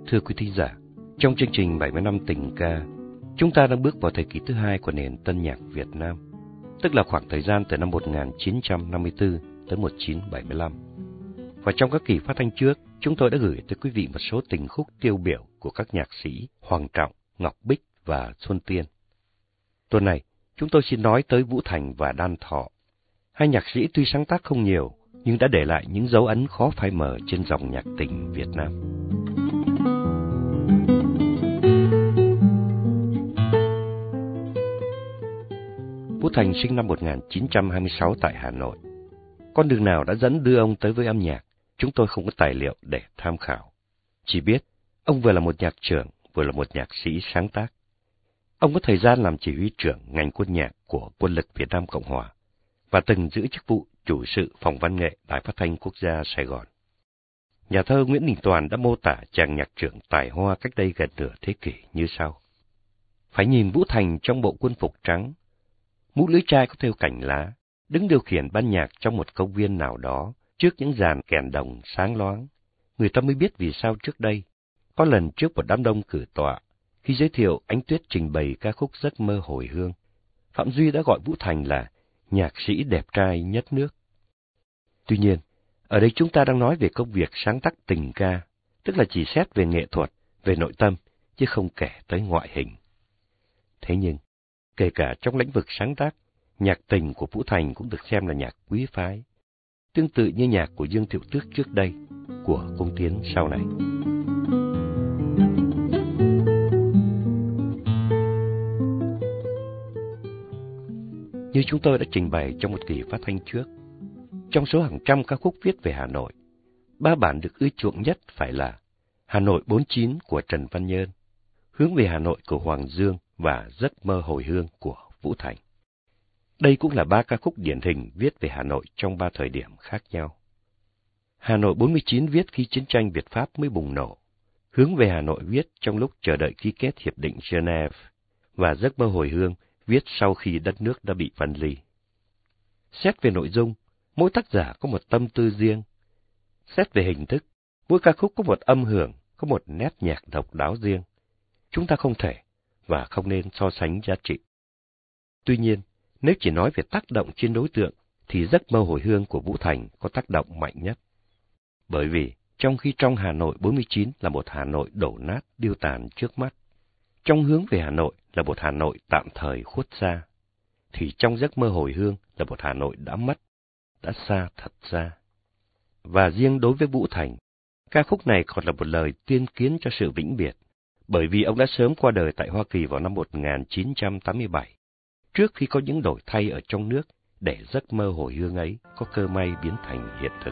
Thưa quý thính giả, trong chương trình 70 năm tình ca, chúng ta đang bước vào thời kỳ thứ hai của nền tân nhạc Việt Nam, tức là khoảng thời gian từ năm 1954 tới 1975. Và trong các kỳ phát thanh trước, chúng tôi đã gửi tới quý vị một số tình khúc tiêu biểu của các nhạc sĩ Hoàng Trọng, Ngọc Bích và Xuân Tiên. Tuần này, chúng tôi xin nói tới Vũ Thành và Đan Thọ. Hai nhạc sĩ tuy sáng tác không nhiều, nhưng đã để lại những dấu ấn khó phai mờ trên dòng nhạc tình Việt Nam. Vũ Thành sinh năm 1926 tại Hà Nội. Con đường nào đã dẫn đưa ông tới với âm nhạc, chúng tôi không có tài liệu để tham khảo. Chỉ biết, ông vừa là một nhạc trưởng, vừa là một nhạc sĩ sáng tác. Ông có thời gian làm chỉ huy trưởng ngành quân nhạc của Quân lực Việt Nam Cộng Hòa, và từng giữ chức vụ chủ sự phòng văn nghệ Đài Phát thanh Quốc gia Sài Gòn. Nhà thơ Nguyễn Đình Toàn đã mô tả chàng nhạc trưởng tài hoa cách đây gần nửa thế kỷ như sau. Phải nhìn Vũ Thành trong bộ quân phục trắng, mũ lưỡi chai có thêu cảnh lá, đứng điều khiển ban nhạc trong một công viên nào đó, trước những dàn kèn đồng sáng loáng. Người ta mới biết vì sao trước đây, có lần trước một đám đông cử tọa, khi giới thiệu Ánh Tuyết trình bày ca khúc Giấc mơ hồi hương, Phạm Duy đã gọi Vũ Thành là nhạc sĩ đẹp trai nhất nước. Tuy nhiên, ở đây chúng ta đang nói về công việc sáng tác tình ca, tức là chỉ xét về nghệ thuật, về nội tâm, chứ không kể tới ngoại hình. Thế nhưng, kể cả trong lĩnh vực sáng tác, nhạc tình của Vũ Thành cũng được xem là nhạc quý phái, tương tự như nhạc của Dương Thiệu Tước trước đây, của Cung Tiến sau này. Như chúng tôi đã trình bày trong một kỳ phát thanh trước, trong số hàng trăm ca khúc viết về Hà Nội, 3 bản được ưa chuộng nhất phải là Hà Nội 49 của Trần Văn Nhơn, Hướng về Hà Nội của Hoàng Dương và Giấc mơ hồi hương của Vũ Thành. Đây cũng là 3 ca khúc điển hình viết về Hà Nội trong 3 thời điểm khác nhau. Hà Nội 49 viết khi chiến tranh Việt-Pháp mới bùng nổ, Hướng về Hà Nội viết trong lúc chờ đợi ký kết Hiệp định Geneva, và Giấc mơ hồi hương viết sau khi đất nước đã bị phân ly. Xét về nội dung, mỗi tác giả có một tâm tư riêng. Xét về hình thức, mỗi ca khúc có một âm hưởng, có một nét nhạc độc đáo riêng. Chúng ta không thể và không nên so sánh giá trị. Tuy nhiên, nếu chỉ nói về tác động trên đối tượng, thì Giấc mơ hồi hương của Vũ Thành có tác động mạnh nhất. Bởi vì, trong khi trong Hà Nội 49 là một Hà Nội đổ nát điêu tàn trước mắt, trong Hướng về Hà Nội là một Hà Nội tạm thời khuất xa, thì trong Giấc mơ hồi hương là một Hà Nội đã mất, đã xa thật ra. Và riêng đối với Vũ Thành, ca khúc này còn là một lời tuyên kiến cho sự vĩnh biệt, bởi vì ông đã sớm qua đời tại Hoa Kỳ vào năm 1987, trước khi có những đổi thay ở trong nước để giấc mơ hồi hương ấy có cơ may biến thành hiện thực.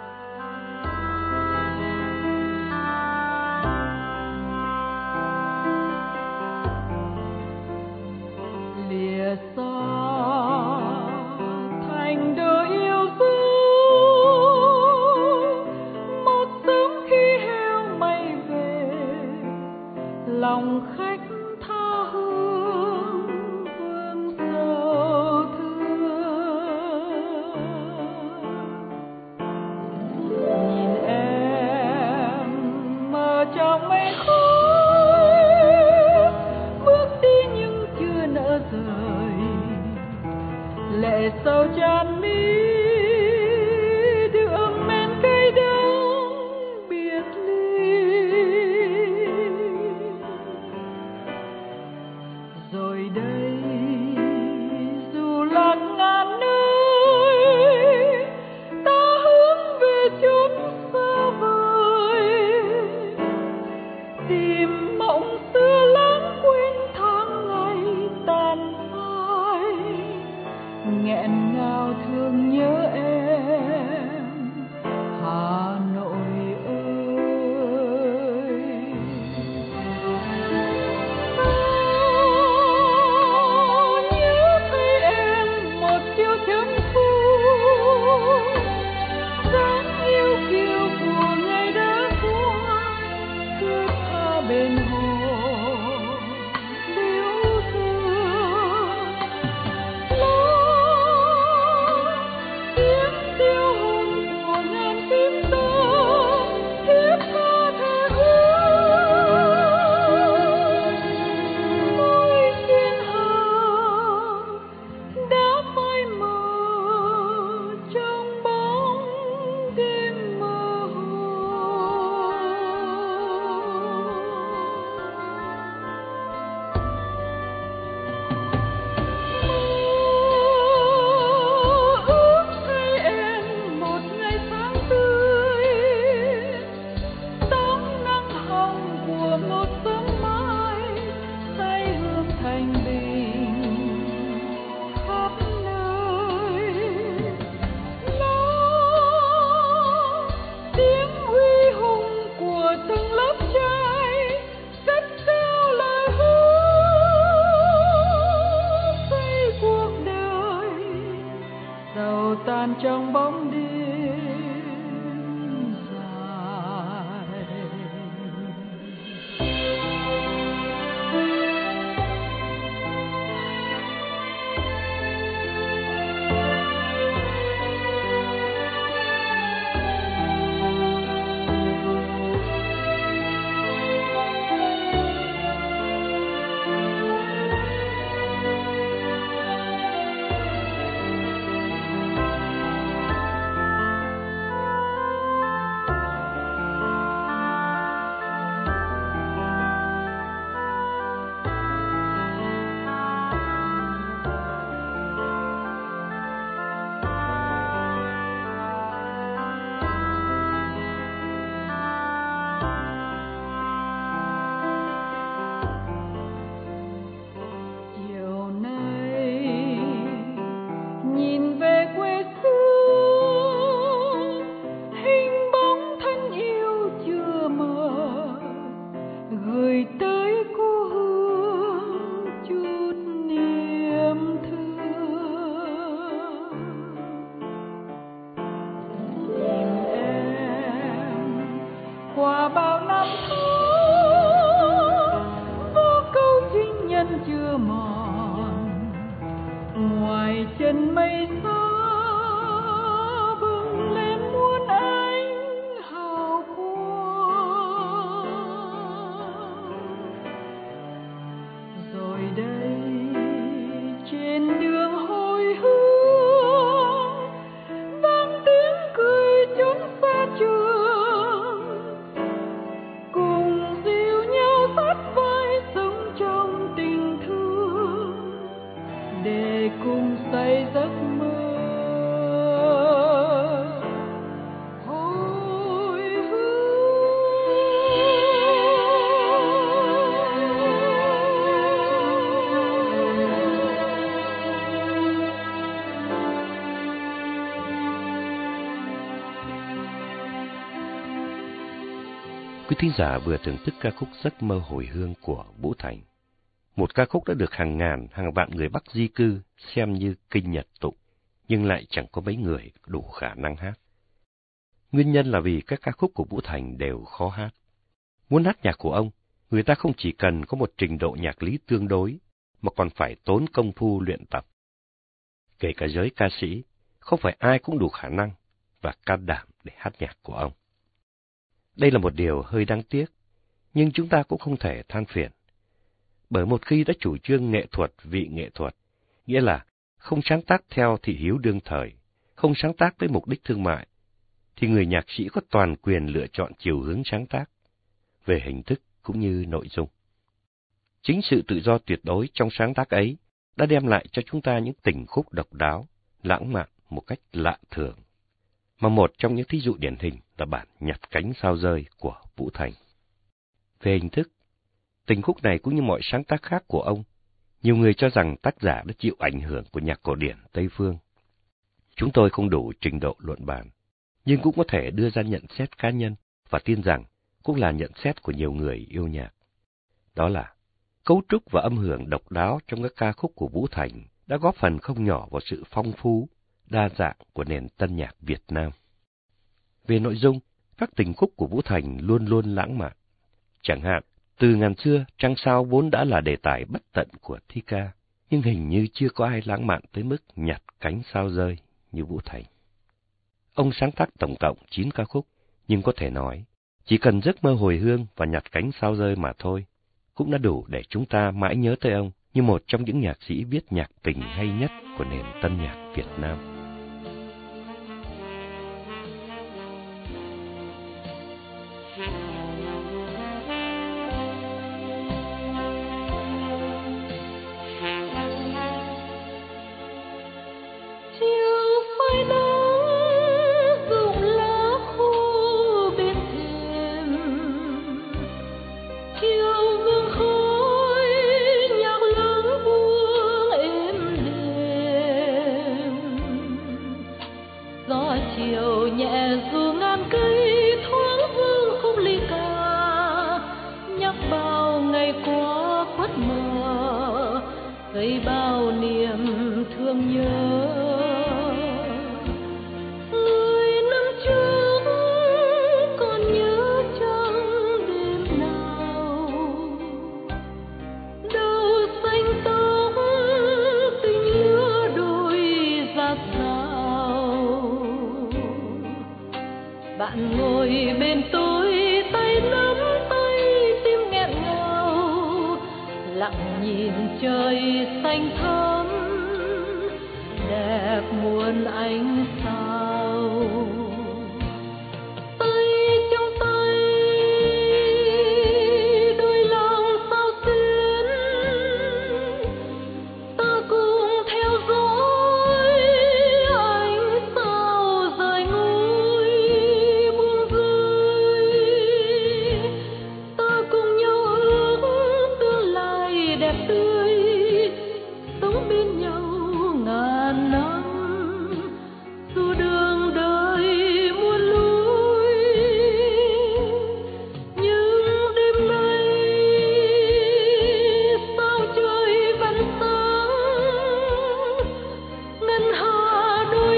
Lòng khách tha hương vương sầu thương, nhìn em mơ trong mây khói, bước đi nhưng chưa nỡ rời, lệ sâu tràn mi. Nghẹn ngào thương nhớ sầu tan trong bóng đêm dài. Qua bao năm tháng vô câu duyên nhân chưa mòn, ngoài chân mây xa bừng lên muôn ánh hào quang. Rồi đây trên đường hồi hương vang tiếng cười chốn xa trường, để cùng say giấc mơ hồi hương. Quý thính giả vừa thưởng thức ca khúc Giấc mơ hồi hương của Vũ Thành. Một ca khúc đã được hàng ngàn, hàng vạn người Bắc di cư xem như kinh nhật tụng, nhưng lại chẳng có mấy người đủ khả năng hát. Nguyên nhân là vì các ca khúc của Vũ Thành đều khó hát. Muốn hát nhạc của ông, người ta không chỉ cần có một trình độ nhạc lý tương đối, mà còn phải tốn công phu luyện tập. Kể cả giới ca sĩ, không phải ai cũng đủ khả năng và can đảm để hát nhạc của ông. Đây là một điều hơi đáng tiếc, nhưng chúng ta cũng không thể than phiền. Bởi một khi đã chủ trương nghệ thuật vị nghệ thuật, nghĩa là không sáng tác theo thị hiếu đương thời, không sáng tác với mục đích thương mại, thì người nhạc sĩ có toàn quyền lựa chọn chiều hướng sáng tác, về hình thức cũng như nội dung. Chính sự tự do tuyệt đối trong sáng tác ấy đã đem lại cho chúng ta những tình khúc độc đáo, lãng mạn một cách lạ thường, mà một trong những thí dụ điển hình là bản Nhặt cánh sao rơi của Vũ Thành. Về hình thức, tình khúc này cũng như mọi sáng tác khác của ông, nhiều người cho rằng tác giả đã chịu ảnh hưởng của nhạc cổ điển Tây Phương. Chúng tôi không đủ trình độ luận bàn, nhưng cũng có thể đưa ra nhận xét cá nhân và tin rằng cũng là nhận xét của nhiều người yêu nhạc. Đó là cấu trúc và âm hưởng độc đáo trong các ca khúc của Vũ Thành đã góp phần không nhỏ vào sự phong phú, đa dạng của nền tân nhạc Việt Nam. Về nội dung, các tình khúc của Vũ Thành luôn luôn lãng mạn. Chẳng hạn, từ ngàn xưa, trăng sao vốn đã là đề tài bất tận của thi ca, nhưng hình như chưa có ai lãng mạn tới mức nhặt cánh sao rơi như Vũ Thành. Ông sáng tác tổng cộng 9 ca khúc, nhưng có thể nói, chỉ cần Giấc mơ hồi hương và Nhặt cánh sao rơi mà thôi, cũng đã đủ để chúng ta mãi nhớ tới ông như một trong những nhạc sĩ viết nhạc tình hay nhất của nền tân nhạc Việt Nam. Gây bao niềm thương nhớ. Bạn ngồi bên tôi, tay nắm tay, tim nghẹn ngào, lặng nhìn trời xanh thắm, đẹp muôn ánh sao. Tay trong tay, đôi lòng sao xuyến, ta cùng theo dõi ánh sao rời ngôi buông rơi. Ta cùng nhau ước tương lai đẹp tươi, sống bên nhau ngàn năm. Dù đường đời muôn lối, nhưng đêm nay sao trời vẫn sáng. Ngân hà đôi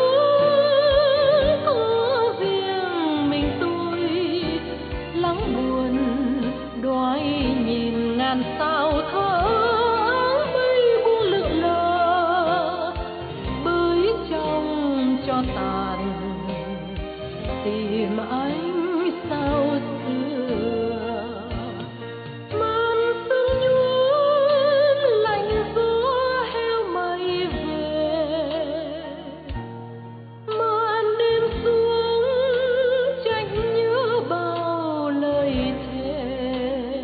hướng có riêng mình tôi, lắng buồn đói nhìn ngàn sao tháng mây buông lượn lờ, bới trong cho tàn tìm ánh sao xưa. Màn sương nhuốm lạnh gió heo mây về, màn đêm xuống trách nhớ bao lời thề.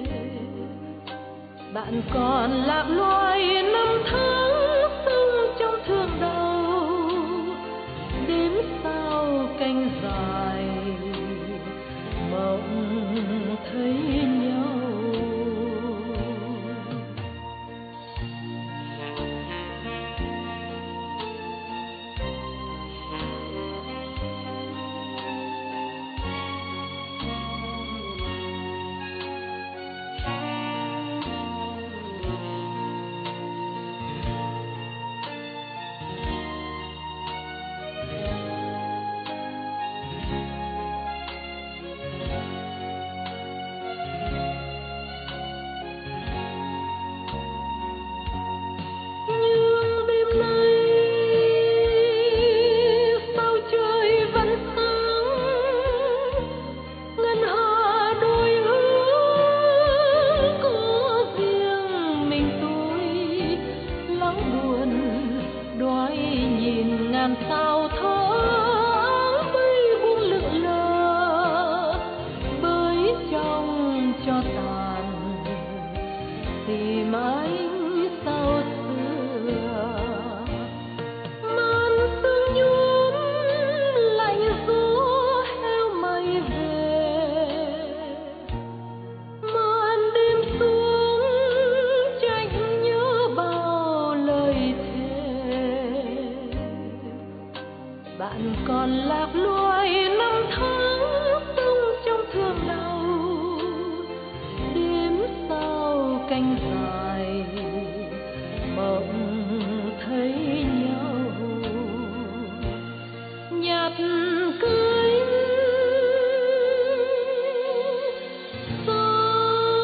Bạn còn lạc loài năm tháng sống trong thương đau, đêm sao canh dài mộng thấy nhau. Nhưng đêm nay sao trời vẫn sáng. Ngân hà đôi hướng có riêng mình tôi, lắng buồn đói nhìn ngàn sao tháng mây buông lượn lờ, bới trong cho tàn tìm ánh sao xưa. Màn sương nhuốm lạnh gió heo mây về, màn đêm xuống trách nhớ bao lời thề. Bạn còn lạc loài năm tháng sống trong thương đau, đêm sao canh dài mộng thấy nhau. Nhạt cánh sao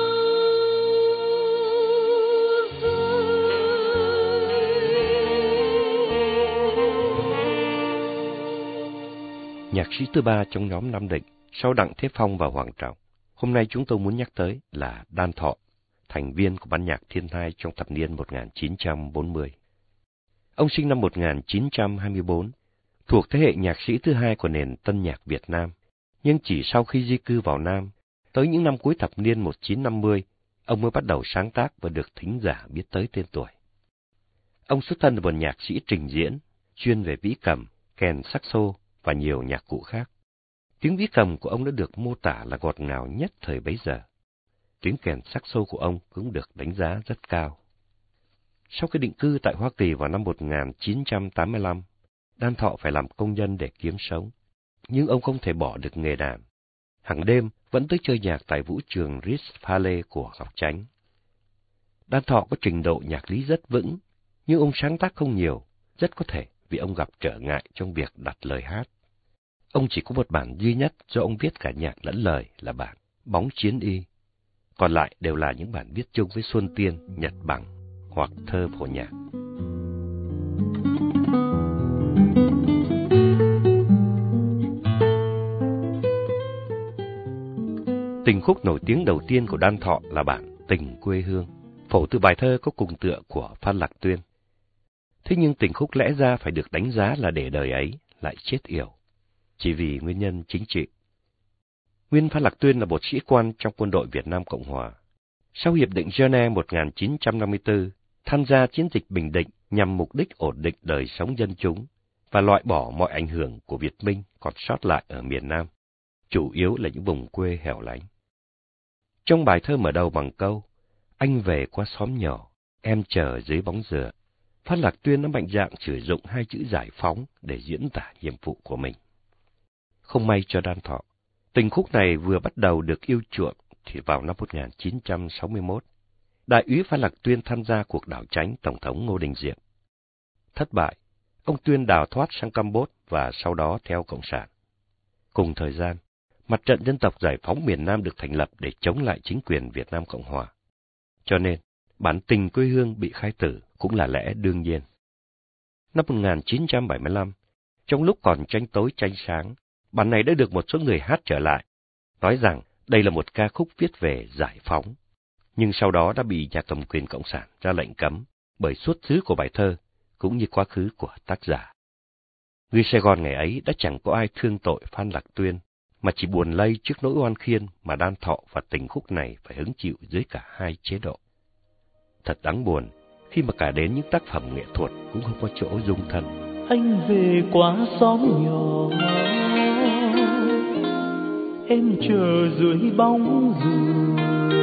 rơi. Nhạc sĩ thứ ba trong nhóm Nam Định, sau Đặng Thế Phong và Hoàng Trọng, hôm nay chúng tôi muốn nhắc tới là Đan Thọ, thành viên của ban nhạc Thiên Thai trong thập niên 1940. Ông sinh năm 1924, thuộc thế hệ nhạc sĩ thứ hai của nền tân nhạc Việt Nam, nhưng chỉ sau khi di cư vào Nam, tới những năm cuối thập niên 1950, ông mới bắt đầu sáng tác và được thính giả biết tới tên tuổi. Ông xuất thân là một nhạc sĩ trình diễn, chuyên về vĩ cầm, kèn saxo và nhiều nhạc cụ khác. Tiếng vĩ cầm của ông đã được mô tả là ngọt ngào nhất thời bấy giờ. Tiếng kèn saxo của ông cũng được đánh giá rất cao. Sau khi định cư tại Hoa Kỳ vào năm 1985, Đan Thọ phải làm công nhân để kiếm sống, nhưng ông không thể bỏ được nghề đàn. Hàng đêm vẫn tới chơi nhạc tại vũ trường Ritz Palais của Ngọc Chánh. Đan Thọ có trình độ nhạc lý rất vững, nhưng ông sáng tác không nhiều, rất có thể vì ông gặp trở ngại trong việc đặt lời hát. Ông chỉ có một bản duy nhất do ông viết cả nhạc lẫn lời là bản Bóng Chiến Y. Còn lại đều là những bản viết chung với Xuân Tiên, Nhật Bằng hoặc thơ phổ nhạc. Tình khúc nổi tiếng đầu tiên của Đan Thọ là bản Tình Quê Hương, phổ từ bài thơ có cùng tựa của Phan Lạc Tuyên. Thế nhưng tình khúc lẽ ra phải được đánh giá là để đời ấy lại chết yểu, chỉ vì nguyên nhân chính trị. Nguyên Phan Lạc Tuyên là một sĩ quan trong quân đội Việt Nam Cộng Hòa. Sau Hiệp định Geneva 1954, tham gia chiến dịch Bình Định nhằm mục đích ổn định đời sống dân chúng và loại bỏ mọi ảnh hưởng của Việt Minh còn sót lại ở miền Nam, chủ yếu là những vùng quê hẻo lánh. Trong bài thơ mở đầu bằng câu "Anh về qua xóm nhỏ, em chờ dưới bóng dừa", Phan Lạc Tuyên đã mạnh dạn sử dụng hai chữ giải phóng để diễn tả nhiệm vụ của mình. Không may cho Đan Thọ, tình khúc này vừa bắt đầu được yêu chuộng thì vào năm 1961, Đại úy Phan Lạc Tuyên tham gia cuộc đảo chánh Tổng thống Ngô Đình Diệm. Thất bại, ông Tuyên đào thoát sang Campuchia và sau đó theo Cộng sản. Cùng thời gian, Mặt trận Dân tộc Giải phóng miền Nam được thành lập để chống lại chính quyền Việt Nam Cộng Hòa. Cho nên, bản Tình Quê Hương bị khai tử cũng là lẽ đương nhiên. Năm 1975, trong lúc còn tranh tối tranh sáng, bản này đã được một số người hát trở lại, nói rằng đây là một ca khúc viết về giải phóng, nhưng sau đó đã bị nhà cầm quyền Cộng sản ra lệnh cấm bởi xuất xứ của bài thơ, cũng như quá khứ của tác giả. Người Sài Gòn ngày ấy đã chẳng có ai thương tội Phan Lạc Tuyên, mà chỉ buồn lây trước nỗi oan khiên mà Đan Thọ và tình khúc này phải hứng chịu dưới cả hai chế độ. Thật đáng buồn khi mà cả đến những tác phẩm nghệ thuật cũng không có chỗ dung thân. Anh về qua xóm nhỏ, em chờ dưới bóng dừa,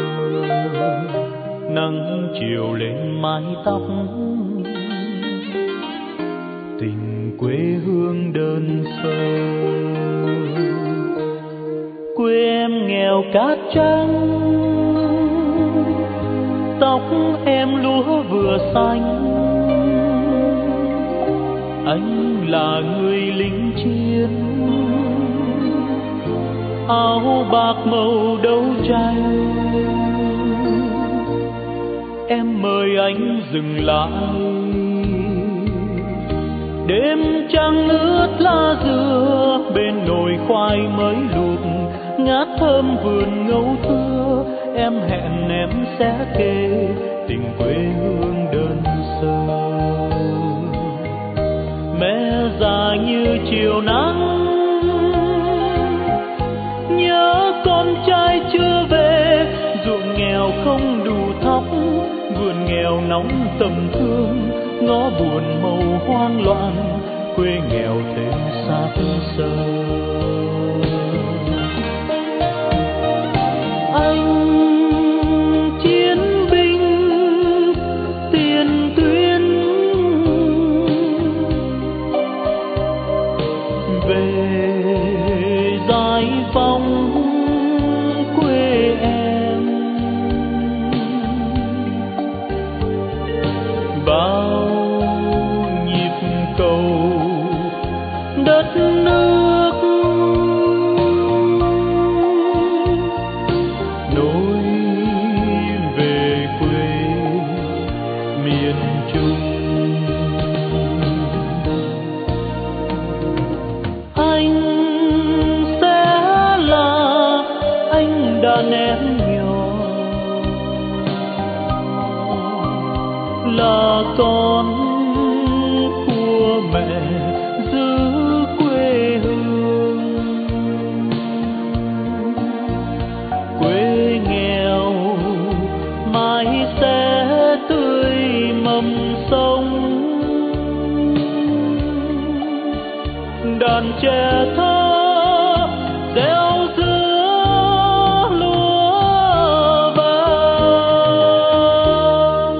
nắng chiều lên mái tóc, tình quê hương đơn sơ. Quê em nghèo cát trắng, tóc em lúa vừa xanh. Anh là người lính chiến, áo bạc màu đấu tranh. Em mời anh dừng lại, đêm trăng ướt lá dừa, bên nồi khoai mới luộc ngát thơm vườn ngâu thưa. Em hẹn em sẽ kể tình quê hương đơn sơ. Mẹ già như chiều nắng, nhớ con trai chưa về. Ruộng nghèo không đủ thóc, vườn nghèo nóng tầm thương. Ngõ buồn màu hoang loạn, quê nghèo thêm xác xơ. Là con của mẹ giữ quê hương, quê nghèo mãi sẽ tươi mầm sống. Đàn trẻ thơ gieo giữa lúa vàng.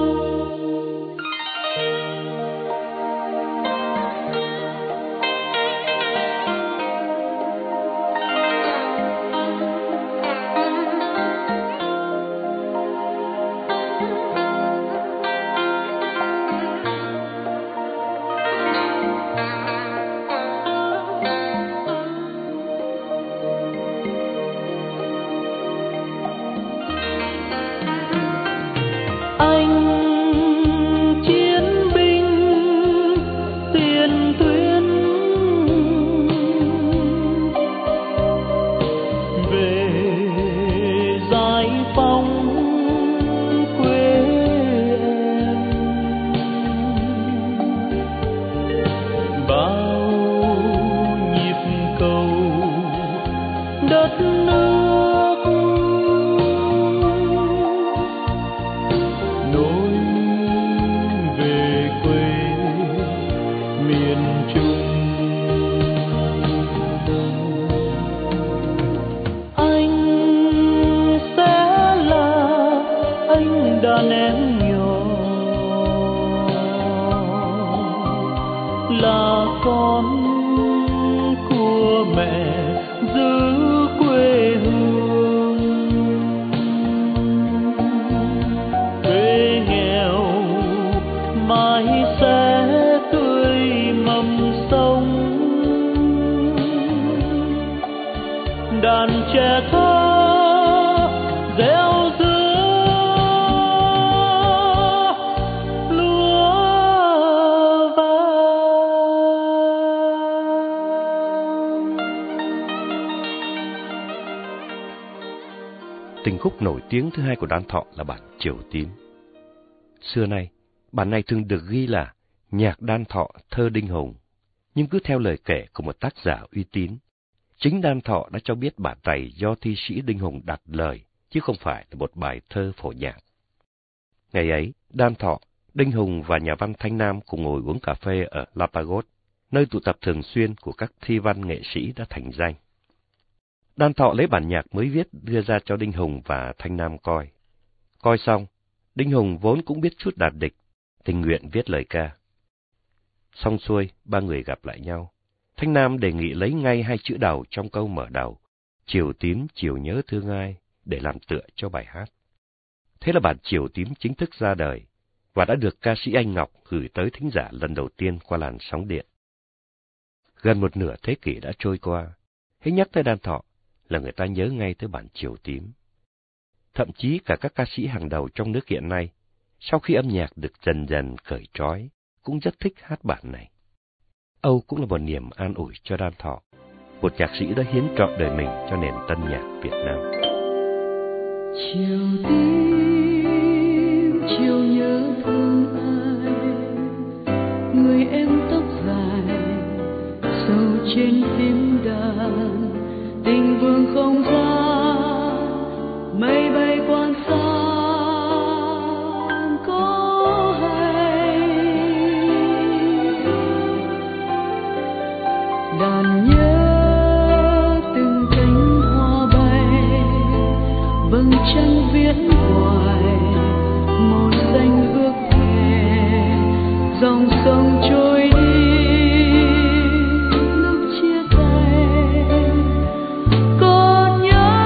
miền Trung. Anh sẽ là anh đàn em nhỏ, là con của mẹ giữ quê hương. Quê nghèo mãi sẽ tươi mầm sống, đàn trẻ thơ gieo giữa lúa vàng. Tình khúc nổi tiếng thứ hai của Đan Thọ là bản Chiều Tím. Xưa nay, bản này thường được ghi là nhạc Đan Thọ thơ Đinh Hùng, nhưng cứ theo lời kể của một tác giả uy tín, chính Đan Thọ đã cho biết bản này do thi sĩ Đinh Hùng đặt lời, chứ không phải là một bài thơ phổ nhạc. Ngày ấy, Đan Thọ, Đinh Hùng và nhà văn Thanh Nam cùng ngồi uống cà phê ở Lapagos, nơi tụ tập thường xuyên của các thi văn nghệ sĩ đã thành danh. Đan Thọ lấy bản nhạc mới viết đưa ra cho Đinh Hùng và Thanh Nam coi. Coi xong, Đinh Hùng vốn cũng biết chút đàn địch, tình nguyện viết lời ca. Xong xuôi, ba người gặp lại nhau. Thanh Nam đề nghị lấy ngay hai chữ đầu trong câu mở đầu, Chiều Tím chiều nhớ thương ai, để làm tựa cho bài hát. Thế là bản Chiều Tím chính thức ra đời, và đã được ca sĩ Anh Ngọc gửi tới thính giả lần đầu tiên qua làn sóng điện. Gần một nửa thế kỷ đã trôi qua, hễ nhắc tới Đan Thọ là người ta nhớ ngay tới bản Chiều Tím. Thậm chí cả các ca sĩ hàng đầu trong nước hiện nay, sau khi âm nhạc được dần dần cởi trói, cũng rất thích hát bản này. Âu cũng là một niềm an ủi cho Đan Thọ, một nhạc sĩ đã hiến trọn đời mình cho nền tân nhạc Việt Nam. Chiều tím, chiều nhớ thương ai, người em tóc dài, sâu trên phím đàn, tình vương không gian, mây bay quan xa. Đàn nhớ từng cánh hoa bay, vầng trăng viễn hoài, màu xanh ước thề, dòng sông trôi đi lúc chia tay. Còn nhớ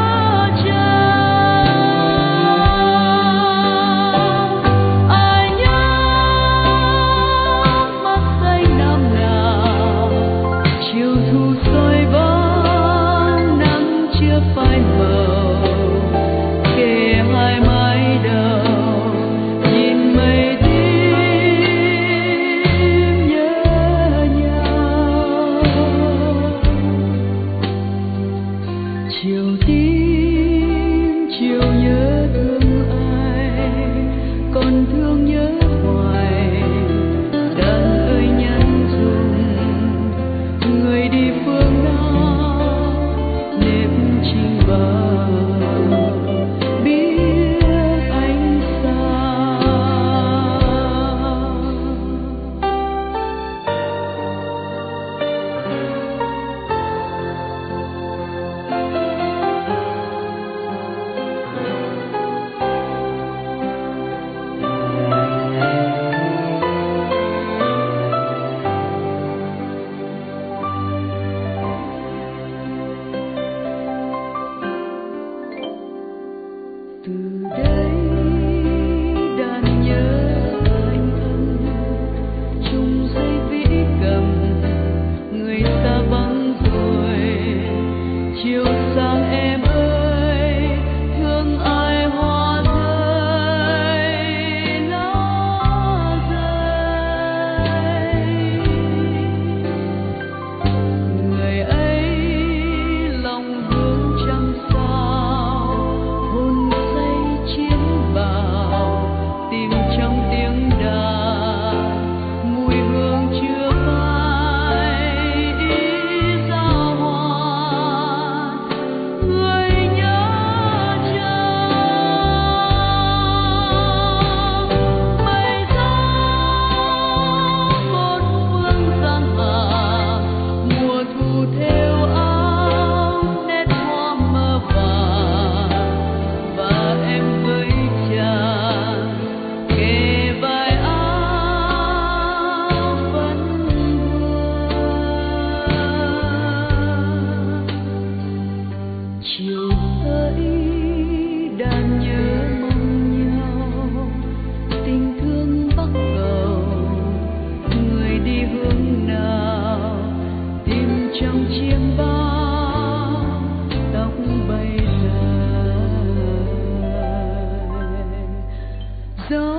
gió